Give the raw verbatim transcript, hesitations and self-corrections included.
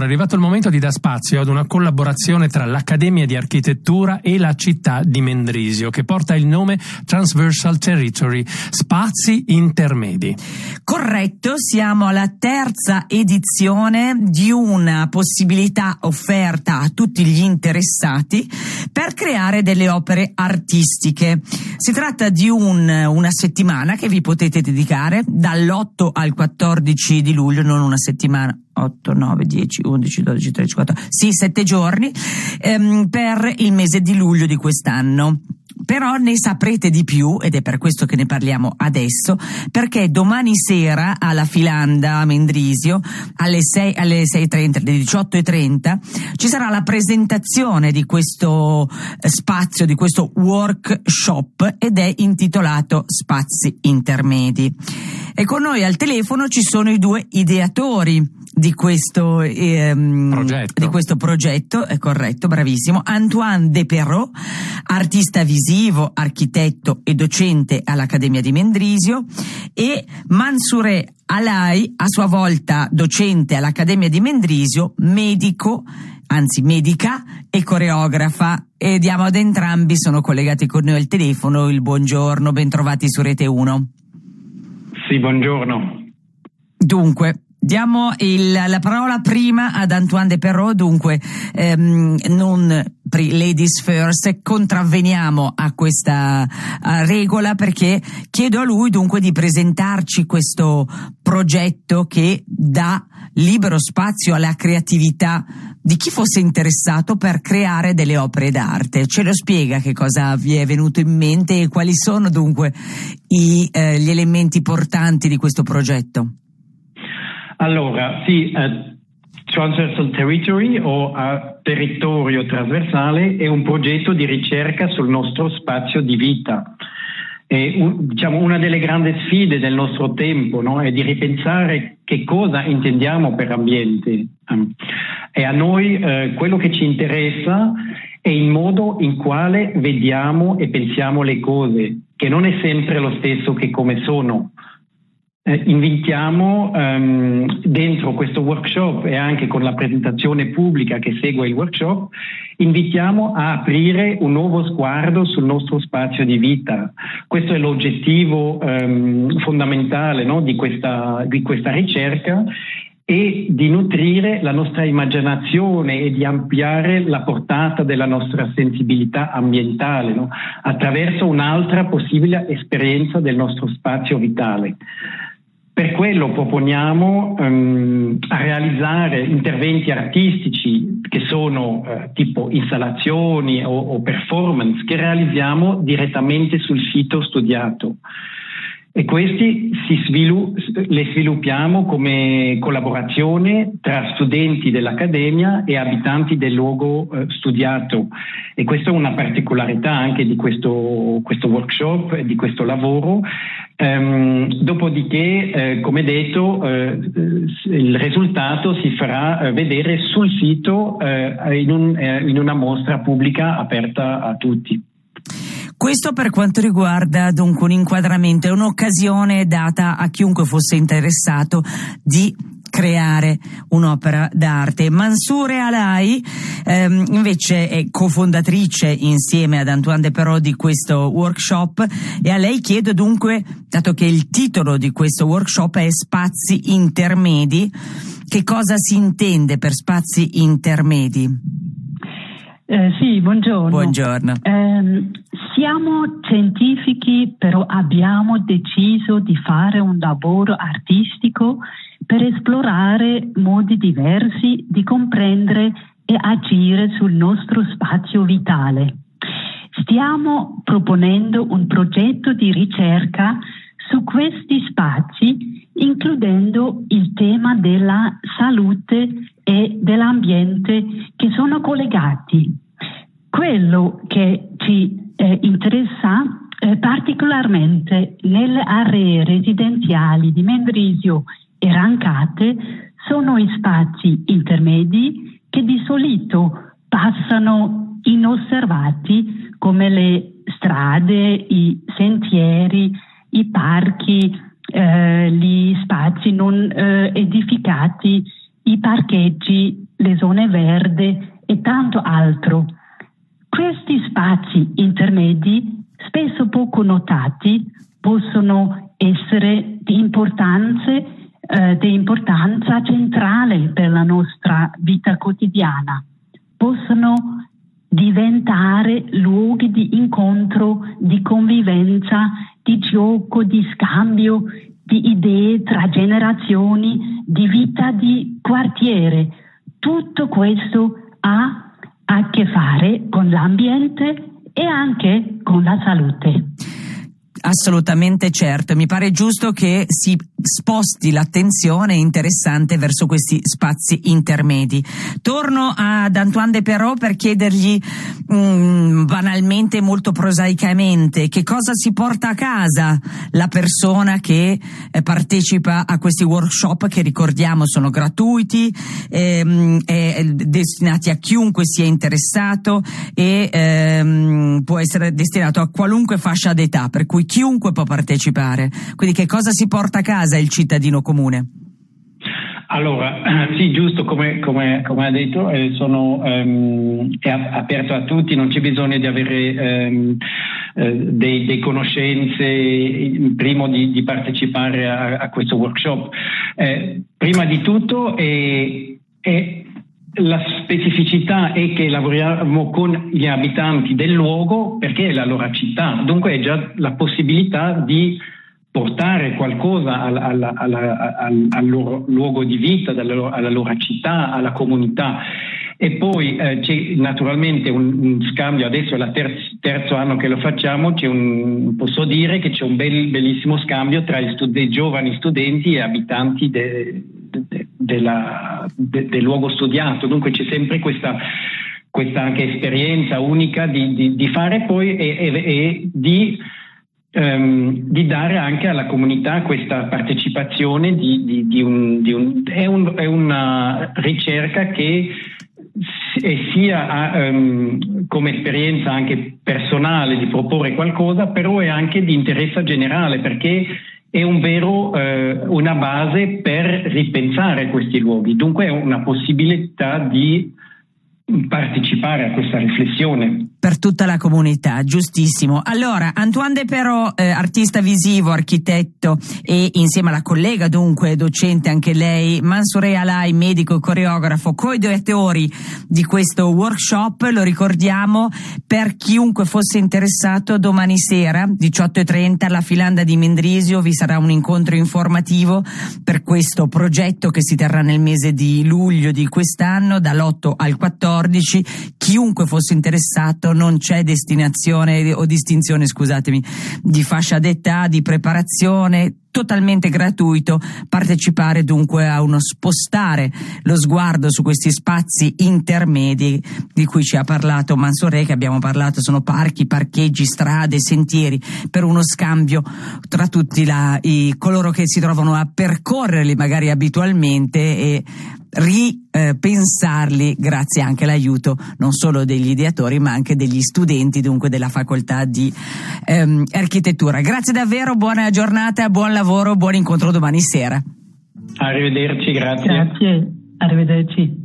Allora, è arrivato il momento di dar spazio ad una collaborazione tra l'Accademia di Architettura e la città di Mendrisio, che porta il nome Transversal Territory, spazi intermedi. Corretto, siamo alla terza edizione di una possibilità offerta a tutti gli interessati per creare delle opere artistiche. Si tratta di un, una settimana che vi potete dedicare dall'otto al quattordici di luglio, non una settimana, otto, nove, dieci, undici, dodici, tredici, quattordici, sì, sette giorni, ehm, per il mese di luglio di quest'anno. Però ne saprete di più, ed è per questo che ne parliamo adesso, perché domani sera alla Filanda a Mendrisio alle sei, alle sei e trenta, alle diciotto e trenta ci sarà la presentazione di questo spazio, di questo workshop, ed è intitolato Spazi Intermedi. E con noi al telefono ci sono i due ideatori di questo ehm, progetto. Di questo progetto, è corretto, bravissimo. Antoine Desperraux, artista visivo, architetto e docente all'Accademia di Mendrisio, e Mansoureh Alai, a sua volta docente all'Accademia di Mendrisio, medico, anzi medica e coreografa. E diamo ad entrambi, sono collegati con noi al telefono, il buongiorno, bentrovati su Rete uno. Sì, buongiorno. Dunque, diamo il, la parola prima ad Antoine Desperraux. Dunque, ehm, non ladies first, contravveniamo a questa a regola, perché chiedo a lui dunque di presentarci questo progetto che dà libero spazio alla creatività di chi fosse interessato per creare delle opere d'arte. Ce lo spiega che cosa vi è venuto in mente e quali sono dunque i, eh, gli elementi portanti di questo progetto? Allora, sì, eh, Transversal Territory o uh, territorio trasversale è un progetto di ricerca sul nostro spazio di vita. E, un, diciamo, una delle grandi sfide del nostro tempo, no, è di ripensare che cosa intendiamo per ambiente. Um, e a noi eh, quello che ci interessa è il modo in quale vediamo e pensiamo le cose, che non è sempre lo stesso che come sono. Eh, invitiamo um, dentro questo workshop e anche con la presentazione pubblica che segue il workshop, invitiamo a aprire un nuovo sguardo sul nostro spazio di vita. Questo è l'oggettivo um, fondamentale, no, di questa, di questa ricerca, e di nutrire la nostra immaginazione e di ampliare la portata della nostra sensibilità ambientale, no, attraverso un'altra possibile esperienza del nostro spazio vitale. Per quello proponiamo um, a realizzare interventi artistici che sono uh, tipo installazioni o, o performance che realizziamo direttamente sul sito studiato. E questi si svilu- le sviluppiamo come collaborazione tra studenti dell'Accademia e abitanti del luogo eh, studiato. E questa è una particolarità anche di questo, questo workshop e di questo lavoro. Ehm, dopodiché, eh, come detto, eh, il risultato si farà eh, vedere sul sito eh, in, un, eh, in una mostra pubblica aperta a tutti. Questo per quanto riguarda dunque un inquadramento, è un'occasione data a chiunque fosse interessato di creare un'opera d'arte. Mansoureh Alai ehm, invece è cofondatrice insieme ad Antoine Desperraux di questo workshop, e a lei chiedo dunque, dato che il titolo di questo workshop è Spazi Intermedi, che cosa si intende per spazi intermedi? Eh, sì, buongiorno. Buongiorno. Eh, siamo scientifici, però abbiamo deciso di fare un lavoro artistico per esplorare modi diversi di comprendere e agire sul nostro spazio vitale. Stiamo proponendo un progetto di ricerca su questi spazi, includendo il tema della salute e dell'ambiente, che sono collegati. Quello che ci eh, interessa eh, particolarmente nelle aree residenziali di Mendrisio e Rancate sono i spazi intermedi, che di solito passano inosservati, come le strade, i sentieri, i parchi, eh, gli spazi non eh, edificati i parcheggi, le zone verdi e tanto altro. Questi spazi intermedi, spesso poco notati, possono essere di importanza, eh, di importanza centrale per la nostra vita quotidiana. Possono diventare luoghi di incontro, di convivenza, di gioco, di scambio, di idee tra generazioni, di vita di quartiere. Tutto questo ha a che fare con l'ambiente e anche con la salute. Assolutamente certo, mi pare giusto che si sposti l'attenzione interessante verso questi spazi intermedi. Torno ad Antoine Desperaux per chiedergli mh, banalmente, molto prosaicamente, che cosa si porta a casa la persona che eh, partecipa a questi workshop, che ricordiamo sono gratuiti, ehm, eh, destinati a chiunque sia interessato e ehm, può essere destinato a qualunque fascia d'età, per cui chiunque può partecipare. Quindi che cosa si porta a casa il cittadino comune? Allora, sì, giusto, come, come, come ha detto, eh, sono, ehm, è aperto a tutti, non c'è bisogno di avere ehm, eh, dei, dei conoscenze prima di, di partecipare a, a questo workshop. Eh, prima di tutto è, è la specificità è che lavoriamo con gli abitanti del luogo, perché è la loro città, dunque è già la possibilità di portare qualcosa al, al, al, al, al loro luogo di vita, alla, alla loro città, alla comunità. E poi eh, c'è naturalmente un, un scambio, adesso è il terzo, terzo anno che lo facciamo, c'è un, posso dire che c'è un bel, bellissimo scambio tra gli stud- dei giovani studenti e abitanti de, de, della, de, del luogo studiato, dunque c'è sempre questa, questa anche esperienza unica di, di, di fare poi e, e, e di, um, di dare anche alla comunità questa partecipazione di, di, di un, di un, è, un, è una ricerca che e sia um, come esperienza anche personale di proporre qualcosa, però è anche di interesse generale, perché è un vero, eh, una base per ripensare questi luoghi, dunque è una possibilità di partecipare a questa riflessione. Per tutta la comunità, giustissimo. Allora, Antoine Desperaux, eh, artista visivo, architetto e insieme alla collega, dunque docente anche lei, Mansoureh Alai, medico e coreografo, coideatori di questo workshop, lo ricordiamo per chiunque fosse interessato, domani sera, diciotto e trenta, alla Filanda di Mendrisio vi sarà un incontro informativo per questo progetto che si terrà nel mese di luglio di quest'anno, dall'otto al quattordici. Chiunque fosse interessato, non c'è destinazione o distinzione, scusatemi, di fascia d'età, di preparazione, totalmente gratuito. Partecipare dunque a uno spostare lo sguardo su questi spazi intermedi di cui ci ha parlato Mansoureh, che abbiamo parlato, sono parchi, parcheggi, strade, sentieri, per uno scambio tra tutti la, i, coloro che si trovano a percorrerli magari abitualmente e ripensarli grazie anche all'aiuto non solo degli ideatori ma anche degli studenti, dunque della facoltà di ehm, architettura. Grazie davvero, buona giornata, buon lavoro, buon incontro domani sera. Arrivederci, grazie. Grazie, arrivederci.